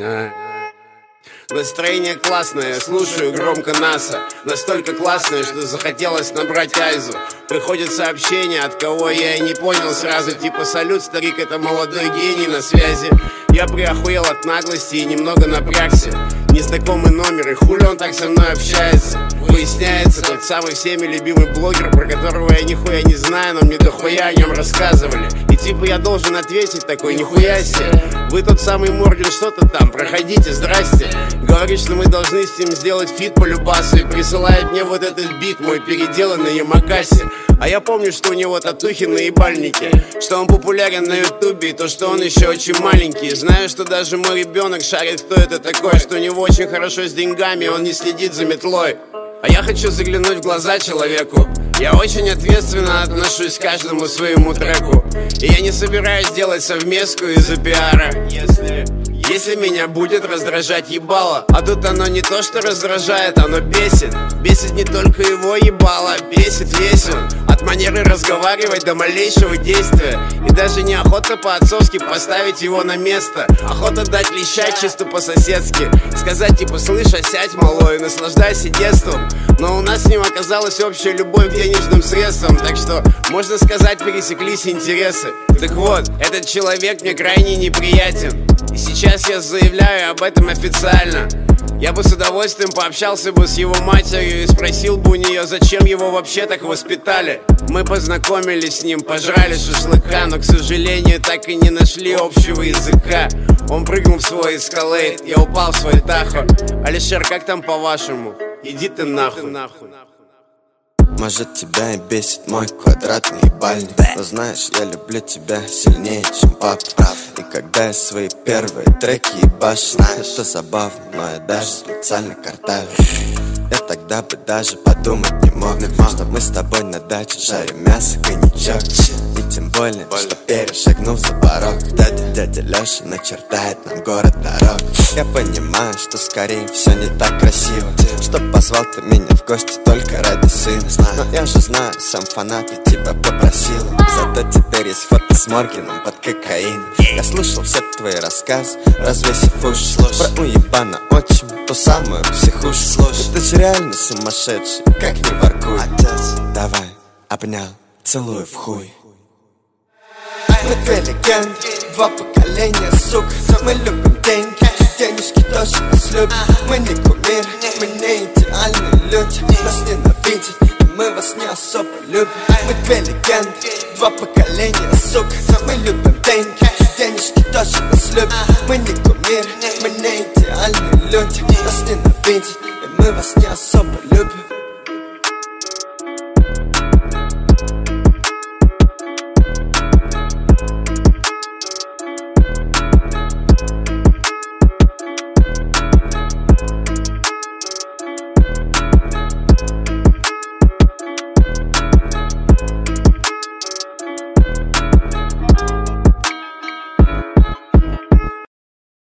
Настроение классное, слушаю громко НАСА. Настолько классное, что захотелось набрать Айзу. Приходит сообщение, от кого я и не понял сразу. Типа: салют, старик, это молодой гений на связи. Я приохуел от наглости и немного напрягся. Незнакомый номер, и хули он так со мной общается? Выясняется, тот самый всеми любимый блогер, про которого я нихуя не знаю, но мне дохуя о нем рассказывали. И типа я должен ответить такой: нихуя себе, вы тот самый Морген, что-то там, проходите, здрасте. Говорит, что мы должны с ним сделать фит по любасу, и присылает мне вот этот бит, мой переделанный Ямакаси. А я помню, что у него татухи на ебальнике, что он популярен на ютубе, и то, что он еще очень маленький. Знаю, что даже мой ребенок шарит, кто это такой, что у него очень хорошо с деньгами, он не следит за метлой. А я хочу заглянуть в глаза человеку. Я очень ответственно отношусь к каждому своему треку, и я не собираюсь делать совместку из-за пиара. Если меня будет раздражать ебало. А тут оно не то что раздражает, оно бесит. Бесит не только его ебало, бесит весь он. От манеры разговаривать до малейшего действия. И даже неохота по-отцовски поставить его на место. Охота дать леща чисто по-соседски. Сказать типа: слышь, сядь, малой, наслаждайся детством. Но у нас с ним оказалась общая любовь к денежным средствам, так что, можно сказать, пересеклись интересы. Так вот, этот человек мне крайне неприятен, и сейчас я заявляю об этом официально. Я бы с удовольствием пообщался бы с его матерью и спросил бы у нее, зачем его вообще так воспитали. Мы познакомились с ним, пожрали шашлыка, но, к сожалению, так и не нашли общего языка. Он прыгнул в свой эскалейт, я упал в свой Тахо. Алишер, как там по-вашему? Иди ты нахуй. Может, тебя и бесит мой квадратный ебальник, но знаешь, я люблю тебя сильнее, чем папа. И когда я свои первые треки ебашу, это забавно, но я даже специально картавлю. Я тогда бы даже подумать не мог, что мы с тобой на даче жарим мясо, коньячок. И тем более, что перешагнув за порог, дядя Леша начертает нам город дорог. Я понимаю, что скорее все не так красиво, что позвал ты меня в гости только ради сына. Но я же знаю, сам фанат и тебя попросил. Зато теперь есть фото с Моргеном под кокаином. Я слушал все твои рассказы, развесив уши, про уебана отчим, ту самую психушу. Ты же реально сумасшедший, как не воркуй. Отец, давай, обнял, целую в хуй. Мы две легенды, два поколения, сука. Мы любим деньги, денежки тоже нас любят. Мы не кумиры, мы не идеальные люди. Нас ненавидят, и мы вас не особо любим. Мы две легенды, два поколения, сука. Мы любим деньги, денежки тоже нас любят. Мы не кумиры, мы не идеальные люди. Нас ненавидят, и мы вас не особо любим.